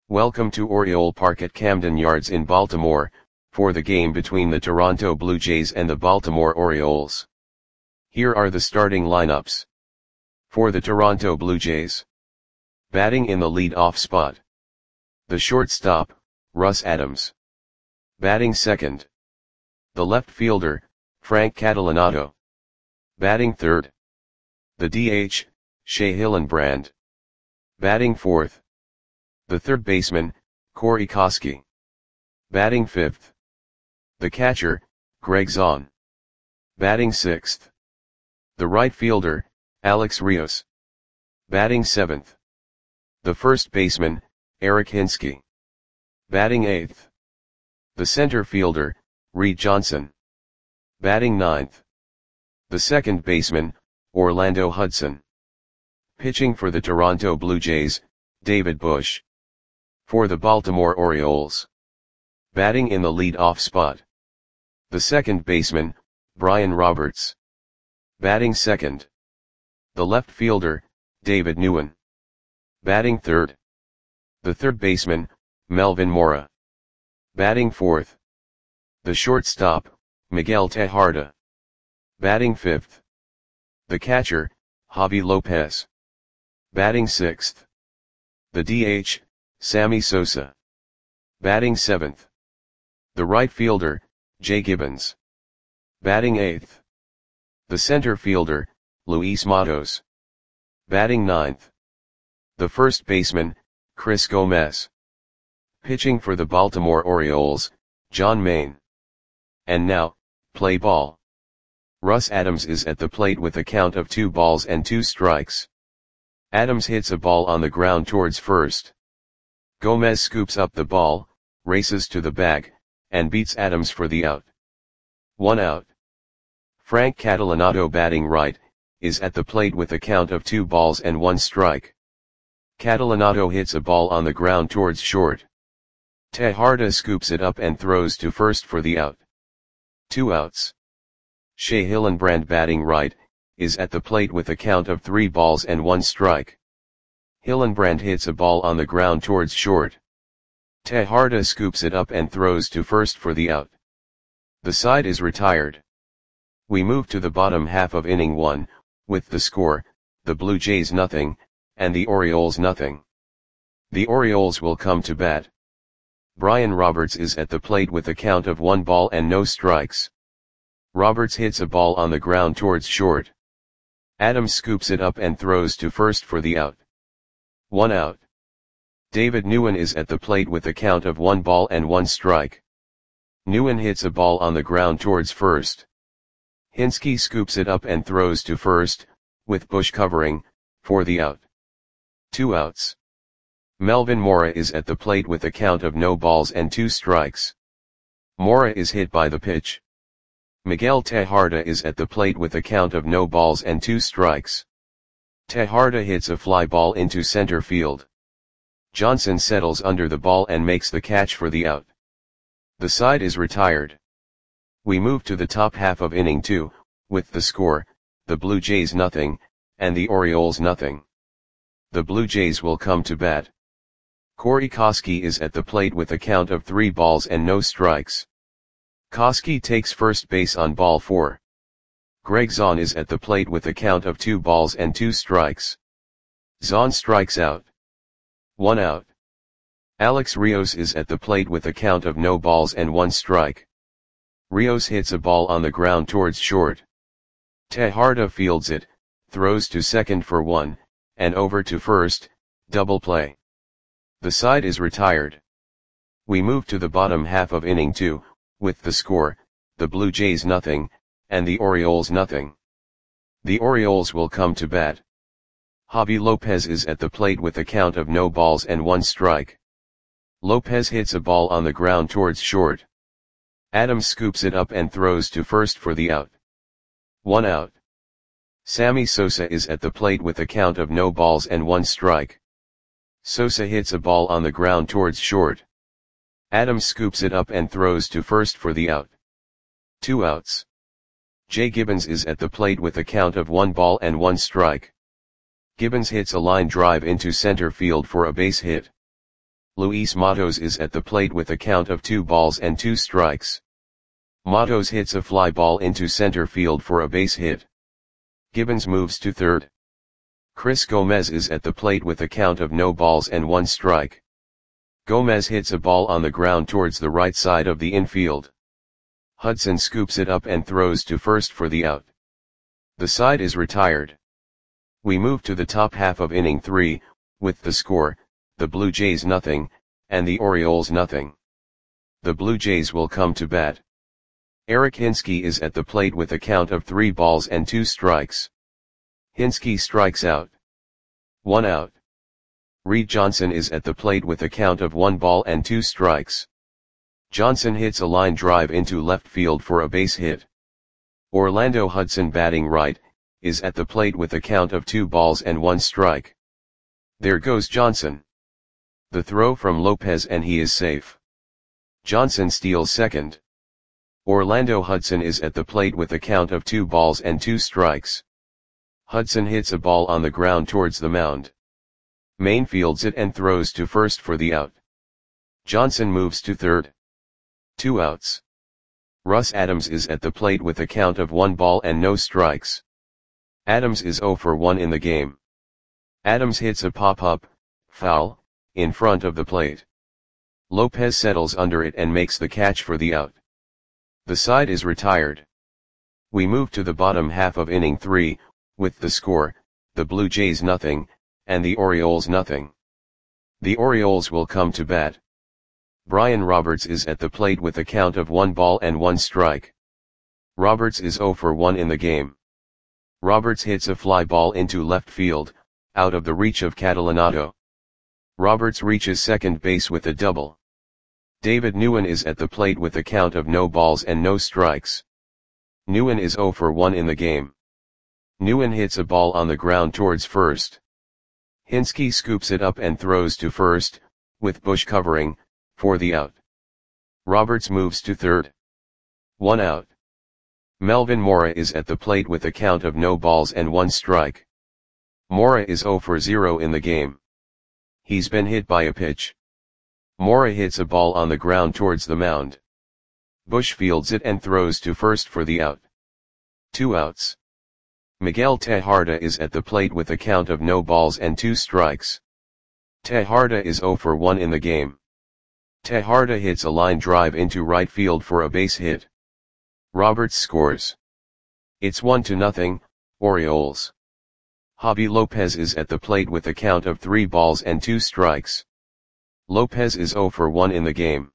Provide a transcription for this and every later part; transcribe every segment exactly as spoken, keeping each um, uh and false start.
Welcome to Oriole Park at Camden Yards in Baltimore, for the game between the Toronto Blue Jays and the Baltimore Orioles. Here are the starting lineups. For the Toronto Blue Jays. Batting in the lead-off spot. The shortstop, Russ Adams. Batting second. The left fielder, Frank Catalanotto. Batting third. The D H, Shea Hillenbrand. Batting fourth. The third baseman, Corey Koskie. Batting fifth. The catcher, Greg Zaun. Batting sixth. The right fielder, Alex Rios. Batting seventh. The first baseman, Eric Hinske. Batting eighth. The center fielder, Reed Johnson. Batting ninth. The second baseman, Orlando Hudson. Pitching for the Toronto Blue Jays, David Bush. For the Baltimore Orioles. Batting in the lead-off spot. The second baseman, Brian Roberts. Batting second. The left fielder, David Nguyen. Batting third. The third baseman, Melvin Mora. Batting fourth. The shortstop, Miguel Tejada. Batting fifth. The catcher, Javi Lopez. Batting sixth. The D H, Sammy Sosa. Batting seventh. The right fielder, Jay Gibbons. Batting eighth. The center fielder, Luis Matos. Batting ninth. The first baseman, Chris Gomez. Pitching for the Baltimore Orioles, John Maine. And now, play ball. Russ Adams is at the plate with a count of two balls and two strikes. Adams hits a ball on the ground towards first. Gomez scoops up the ball, races to the bag, and beats Adams for the out. One out. Frank Catalanotto, batting right, is at the plate with a count of two balls and one strike. Catalanotto hits a ball on the ground towards short. Tejada scoops it up and throws to first for the out. Two outs. Shea Hillenbrand, batting right, is at the plate with a count of three balls and one strike. Hillenbrand hits a ball on the ground towards short. Tejada scoops it up and throws to first for the out. The side is retired. We move to the bottom half of inning one, with the score, the Blue Jays nothing, and the Orioles nothing. The Orioles will come to bat. Brian Roberts is at the plate with a count of one ball and no strikes. Roberts hits a ball on the ground towards short. Adams scoops it up and throws to first for the out. One out. David Nguyen is at the plate with a count of one ball and one strike. Nguyen hits a ball on the ground towards first. Hinske scoops it up and throws to first, with Bush covering, for the out. Two outs. Melvin Mora is at the plate with a count of no balls and two strikes. Mora is hit by the pitch. Miguel Tejada is at the plate with a count of no balls and two strikes. Tejada hits a fly ball into center field. Johnson settles under the ball and makes the catch for the out. The side is retired. We move to the top half of inning two, with the score, the Blue Jays nothing, and the Orioles nothing. The Blue Jays will come to bat. Corey Koskie is at the plate with a count of three balls and no strikes. Koskie takes first base on ball four. Greg Zaun is at the plate with a count of two balls and two strikes. Zaun strikes out. One out. Alex Rios is at the plate with a count of no balls and one strike. Rios hits a ball on the ground towards short. Tejada fields it, throws to second for one, and over to first, double play. The side is retired. We move to the bottom half of inning two, with the score, the Blue Jays nothing, and the Orioles nothing. The Orioles will come to bat. Javi Lopez is at the plate with a count of no balls and one strike. Lopez hits a ball on the ground towards short. Adams scoops it up and throws to first for the out. One out. Sammy Sosa is at the plate with a count of no balls and one strike. Sosa hits a ball on the ground towards short. Adams scoops it up and throws to first for the out. Two outs. Jay Gibbons is at the plate with a count of one ball and one strike. Gibbons hits a line drive into center field for a base hit. Luis Matos is at the plate with a count of two balls and two strikes. Matos hits a fly ball into center field for a base hit. Gibbons moves to third. Chris Gomez is at the plate with a count of no balls and one strike. Gomez hits a ball on the ground towards the right side of the infield. Hudson scoops it up and throws to first for the out. The side is retired. We move to the top half of inning three, with the score, the Blue Jays nothing, and the Orioles nothing. The Blue Jays will come to bat. Eric Hinske is at the plate with a count of three balls and two strikes. Hinske strikes out. One out. Reed Johnson is at the plate with a count of one ball and two strikes. Johnson hits a line drive into left field for a base hit. Orlando Hudson, batting right, is at the plate with a count of two balls and one strike. There goes Johnson. The throw from Lopez and he is safe. Johnson steals second. Orlando Hudson is at the plate with a count of two balls and two strikes. Hudson hits a ball on the ground towards the mound. Main fields it and throws to first for the out. Johnson moves to third. Two outs. Russ Adams is at the plate with a count of one ball and no strikes. Adams is oh for one in the game. Adams hits a pop-up, foul, in front of the plate. Lopez settles under it and makes the catch for the out. The side is retired. We move to the bottom half of inning three, with the score, the Blue Jays nothing, and the Orioles nothing. The Orioles will come to bat. Brian Roberts is at the plate with a count of one ball and one strike. Roberts is oh for one in the game. Roberts hits a fly ball into left field, out of the reach of Catalanato. Roberts reaches second base with a double. David Nguyen is at the plate with a count of no balls and no strikes. Nguyen is oh for one in the game. Nguyen hits a ball on the ground towards first. Hinske scoops it up and throws to first, with Bush covering, for the out. Roberts moves to third. One out. Melvin Mora is at the plate with a count of no balls and one strike. Mora is oh for zero in the game. He's been hit by a pitch. Mora hits a ball on the ground towards the mound. Bush fields it and throws to first for the out. Two outs. Miguel Tejada is at the plate with a count of no balls and two strikes. Tejada is oh for one in the game. Tejada hits a line drive into right field for a base hit. Roberts scores. It's one to nothing, Orioles. Javi Lopez is at the plate with a count of three balls and two strikes. Lopez is oh for one in the game.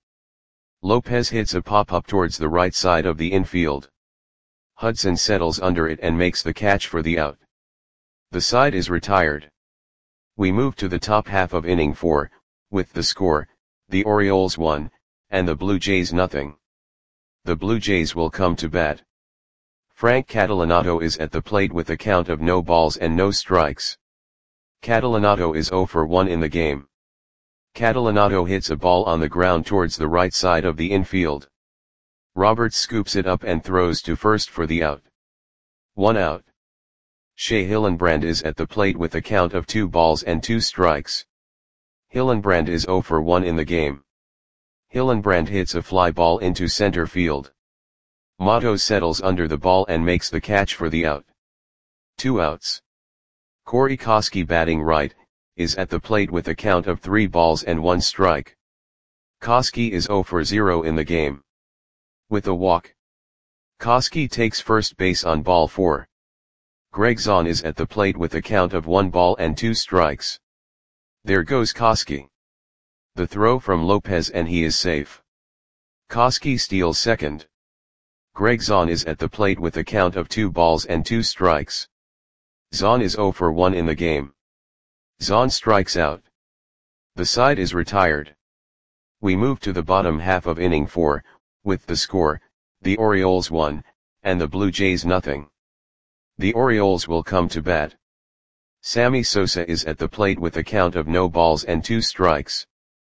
Lopez hits a pop-up towards the right side of the infield. Hudson settles under it and makes the catch for the out. The side is retired. We move to the top half of inning four, with the score, the Orioles one, and the Blue Jays nothing. The Blue Jays will come to bat. Frank Catalanato is at the plate with a count of no balls and no strikes. Catalanato is oh for one in the game. Catalanato hits a ball on the ground towards the right side of the infield. Roberts scoops it up and throws to first for the out. One out. Shea Hillenbrand is at the plate with a count of two balls and two strikes. Hillenbrand is oh for one in the game. Hillenbrand hits a fly ball into center field. Matos settles under the ball and makes the catch for the out. Two outs. Corey Koskie, batting right, is at the plate with a count of three balls and one strike. Koskie is oh for zero in the game. With a walk. Koskie takes first base on ball four. Greg Zahn is at the plate with a count of one ball and two strikes. There goes Koskie. The throw from Lopez and he is safe. Koskie steals second. Greg Zahn is at the plate with a count of two balls and two strikes. Zahn is oh for one in the game. Zahn strikes out. The side is retired. We move to the bottom half of inning four, with the score, the Orioles one, and the Blue Jays nothing. The Orioles will come to bat. Sammy Sosa is at the plate with a count of no balls and two strikes.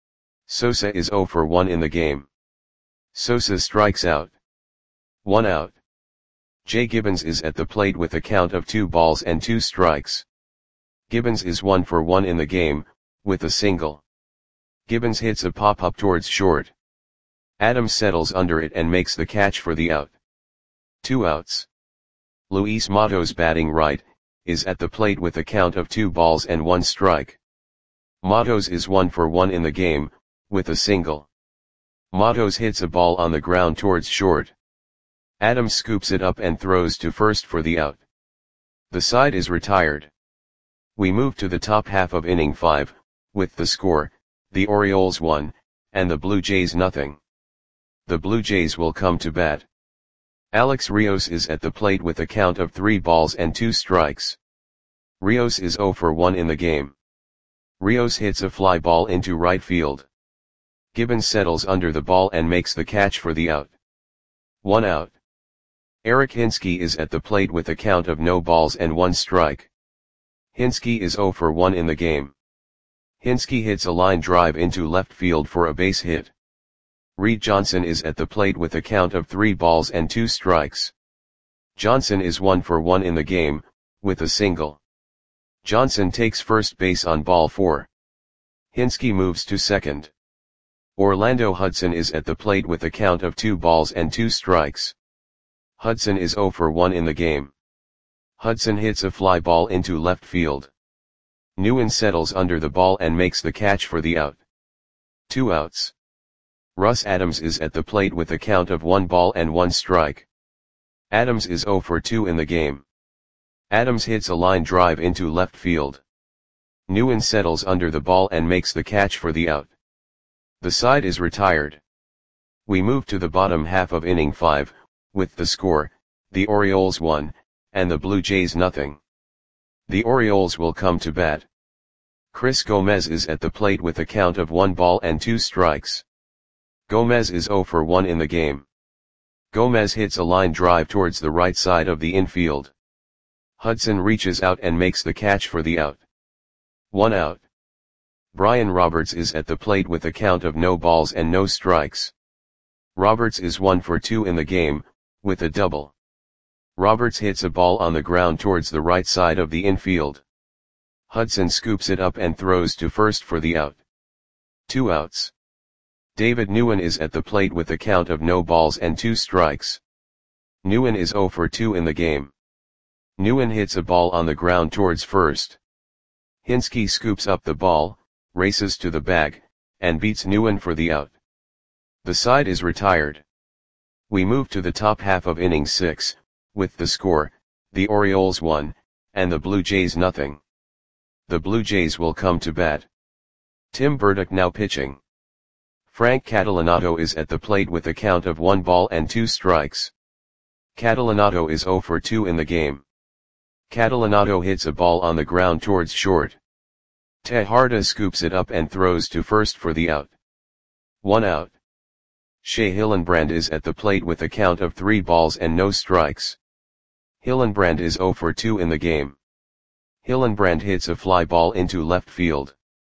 Sosa is oh for one in the game. Sosa strikes out. One out. Jay Gibbons is at the plate with a count of two balls and two strikes. Gibbons is one for one in the game, with a single. Gibbons hits a pop-up towards short. Adams settles under it and makes the catch for the out. Two outs. Luis Matos, batting right, is at the plate with a count of two balls and one strike. Matos is one for one in the game, with a single. Matos hits a ball on the ground towards short. Adams scoops it up and throws to first for the out. The side is retired. We move to the top half of inning five, with the score, the Orioles one, and the Blue Jays nothing. The Blue Jays will come to bat. Alex Rios is at the plate with a count of three balls and two strikes. Rios is zero for one in the game. Rios hits a fly ball into right field. Gibbons settles under the ball and makes the catch for the out. One out. Eric Hinske is at the plate with a count of no balls and one strike. Hinske is zero for one in the game. Hinske hits a line drive into left field for a base hit. Reed Johnson is at the plate with a count of three balls and two strikes. Johnson is one for one in the game, with a single. Johnson takes first base on ball four. Hinske moves to second. Orlando Hudson is at the plate with a count of two balls and two strikes. Hudson is zero for one in the game. Hudson hits a fly ball into left field. Newen settles under the ball and makes the catch for the out. Two outs. Russ Adams is at the plate with a count of one ball and one strike. Adams is zero for two in the game. Adams hits a line drive into left field. Newen settles under the ball and makes the catch for the out. The side is retired. We move to the bottom half of inning five, with the score, the Orioles one, and the Blue Jays nothing. The Orioles will come to bat. Chris Gomez is at the plate with a count of one ball and two strikes. Gomez is zero for one in the game. Gomez hits a line drive towards the right side of the infield. Hudson reaches out and makes the catch for the out. One out. Brian Roberts is at the plate with a count of no balls and no strikes. Roberts is one for two in the game, with a double. Roberts hits a ball on the ground towards the right side of the infield. Hudson scoops it up and throws to first for the out. Two outs. David Newen is at the plate with a count of no balls and two strikes. Newen is zero for two in the game. Newen hits a ball on the ground towards first. Hinske scoops up the ball, races to the bag, and beats Newen for the out. The side is retired. We move to the top half of inning six, with the score, the Orioles one, and the Blue Jays nothing. The Blue Jays will come to bat. Tim Burdick now pitching. Frank Catalanato is at the plate with a count of one ball and two strikes. Catalanato is zero for two in the game. Catalanato hits a ball on the ground towards short. Tejada scoops it up and throws to first for the out. One out. Shea Hillenbrand is at the plate with a count of three balls and no strikes. Hillenbrand is zero for two in the game. Hillenbrand hits a fly ball into left field.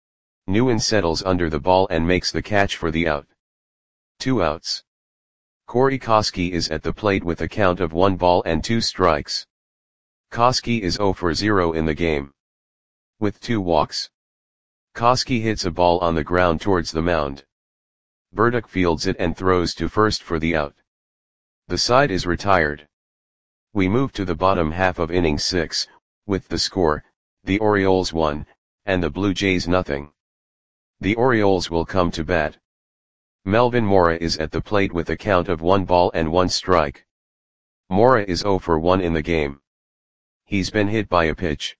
Newen settles under the ball and makes the catch for the out. Two outs. Corey Koskie is at the plate with a count of one ball and two strikes. Koskie is zero for zero in the game. With two walks. Koskie hits a ball on the ground towards the mound. Burdick fields it and throws to first for the out. The side is retired. We move to the bottom half of inning six, with the score, the Orioles one, and the Blue Jays nothing. The Orioles will come to bat. Melvin Mora is at the plate with a count of one ball and one strike. Mora is zero for one in the game. He's been hit by a pitch.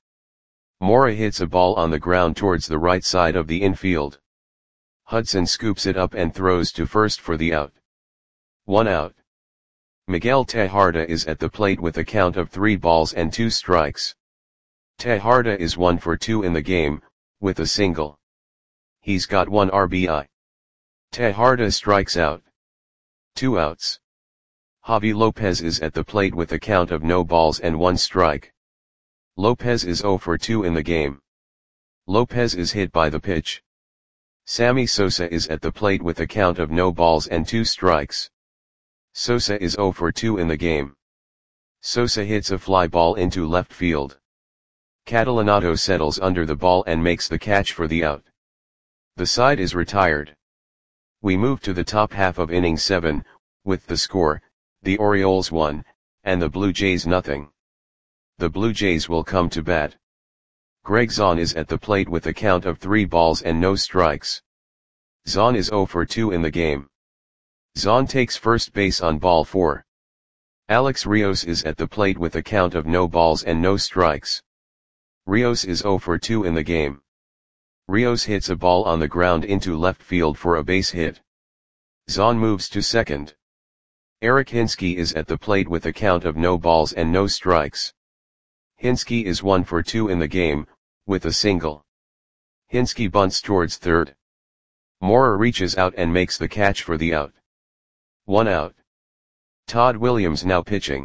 Mora hits a ball on the ground towards the right side of the infield. Hudson scoops it up and throws to first for the out. One out. Miguel Tejada is at the plate with a count of three balls and two strikes. Tejada is one for two in the game, with a single. He's got one R B I. Tejada strikes out. Two outs. Javi Lopez is at the plate with a count of no balls and one strike. Lopez is zero for two in the game. Lopez is hit by the pitch. Sammy Sosa is at the plate with a count of no balls and two strikes. Sosa is zero for two in the game. Sosa hits a fly ball into left field. Catalanato settles under the ball and makes the catch for the out. The side is retired. We move to the top half of inning seven, with the score, the Orioles one, and the Blue Jays nothing. The Blue Jays will come to bat. Greg Zaun is at the plate with a count of three balls and no strikes. Zaun is oh for two in the game. Zaun takes first base on ball four. Alex Rios is at the plate with a count of no balls and no strikes. Rios is oh for two in the game. Rios hits a ball on the ground into left field for a base hit. Zaun moves to second. Eric Hinske is at the plate with a count of no balls and no strikes. Hinske is one for two in the game, with a single. Hinske bunts towards third. Mora reaches out and makes the catch for the out. One out. Todd Williams now pitching.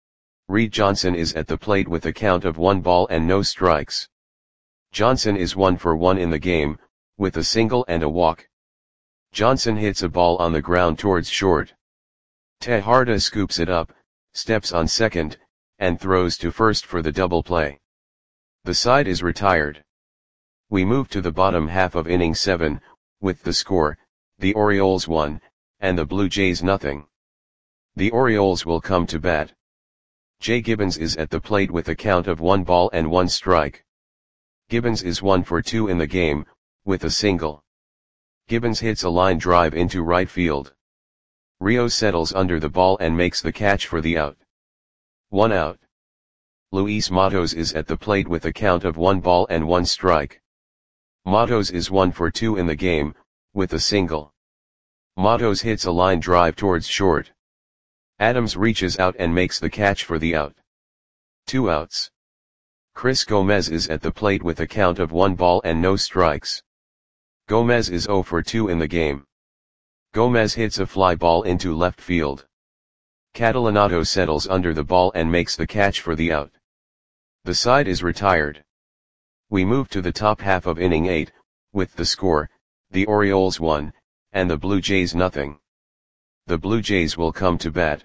Reed Johnson is at the plate with a count of one ball and no strikes. Johnson is one for one in the game, with a single and a walk. Johnson hits a ball on the ground towards short. Tejada scoops it up, steps on second, and throws to first for the double play. The side is retired. We move to the bottom half of inning seven, with the score, the Orioles one, and the Blue Jays nothing. The Orioles will come to bat. Jay Gibbons is at the plate with a count of one ball and one strike. Gibbons is one for two in the game, with a single. Gibbons hits a line drive into right field. Rios settles under the ball and makes the catch for the out. One out. Luis Matos is at the plate with a count of one ball and one strike. Matos is one for two in the game, with a single. Matos hits a line drive towards short. Adams reaches out and makes the catch for the out. Two outs. Chris Gomez is at the plate with a count of one ball and no strikes. Gomez is oh for two in the game. Gomez hits a fly ball into left field. Catalanato settles under the ball and makes the catch for the out. The side is retired. We move to the top half of inning eight, with the score, the Orioles one, and the Blue Jays nothing. The Blue Jays will come to bat.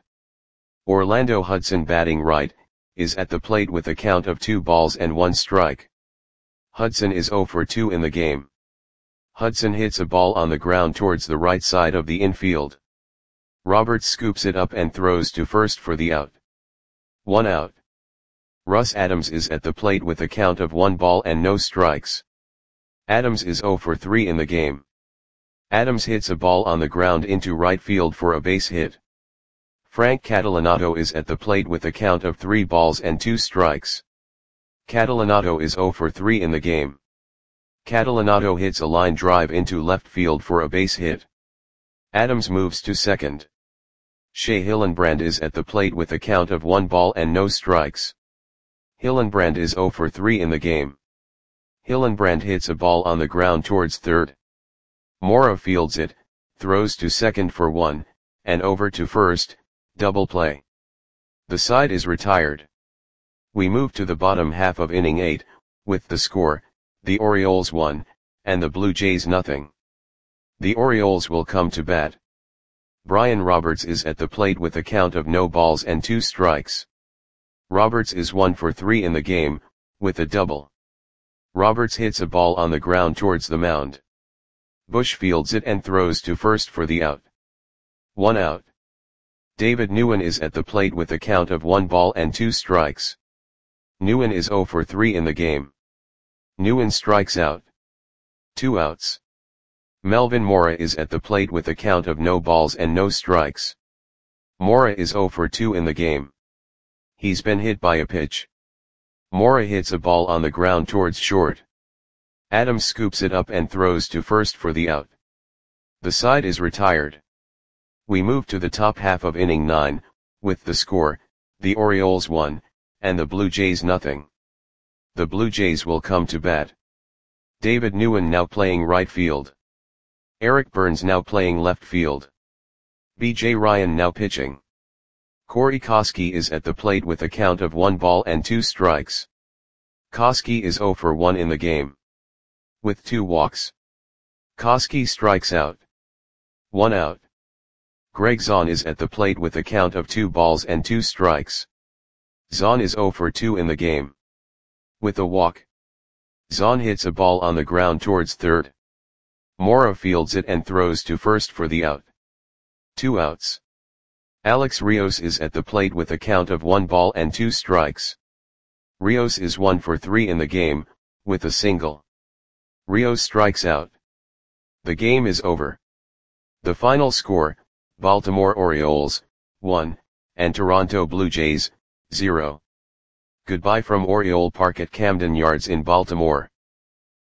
Orlando Hudson, batting right, is at the plate with a count of two balls and one strike. Hudson is oh for two in the game. Hudson hits a ball on the ground towards the right side of the infield. Roberts scoops it up and throws to first for the out. One out. Russ Adams is at the plate with a count of one ball and no strikes. Adams is oh for three in the game. Adams hits a ball on the ground into right field for a base hit. Frank Catalanato is at the plate with a count of three balls and two strikes. Catalanato is oh for three in the game. Catalanato hits a line drive into left field for a base hit. Adams moves to second. Shea Hillenbrand is at the plate with a count of one ball and no strikes. Hillenbrand is oh for three in the game. Hillenbrand hits a ball on the ground towards third. Mora fields it, throws to second for one, and over to first, double play. The side is retired. We move to the bottom half of inning eight, with the score, the Orioles one, and the Blue Jays nothing. The Orioles will come to bat. Brian Roberts is at the plate with a count of no balls and two strikes. Roberts is one for three in the game, with a double. Roberts hits a ball on the ground towards the mound. Bush fields it and throws to first for the out. One out. David Nguyen is at the plate with a count of one ball and two strikes. Nguyen is oh for three in the game. Nguyen strikes out. Two outs. Melvin Mora is at the plate with a count of no balls and no strikes. Mora is oh for two in the game. He's been hit by a pitch. Mora hits a ball on the ground towards short. Adams scoops it up and throws to first for the out. The side is retired. We move to the top half of inning nine, with the score, the Orioles one, and the Blue Jays nothing. The Blue Jays will come to bat. David Nguyen now playing right field. Eric Burns now playing left field. B J Ryan now pitching. Corey Koskie is at the plate with a count of one ball and two strikes. Koskie is oh for one in the game. With two walks. Koskie strikes out. One out. Greg Zaun is at the plate with a count of two balls and two strikes. Zaun is oh for two in the game. With a walk. Zaun hits a ball on the ground towards third. Mora fields it and throws to first for the out. Two outs. Alex Rios is at the plate with a count of one ball and two strikes. Rios is one for three in the game, with a single. Rios strikes out. The game is over. The final score, Baltimore Orioles, one, and Toronto Blue Jays, zero. Goodbye from Oriole Park at Camden Yards in Baltimore.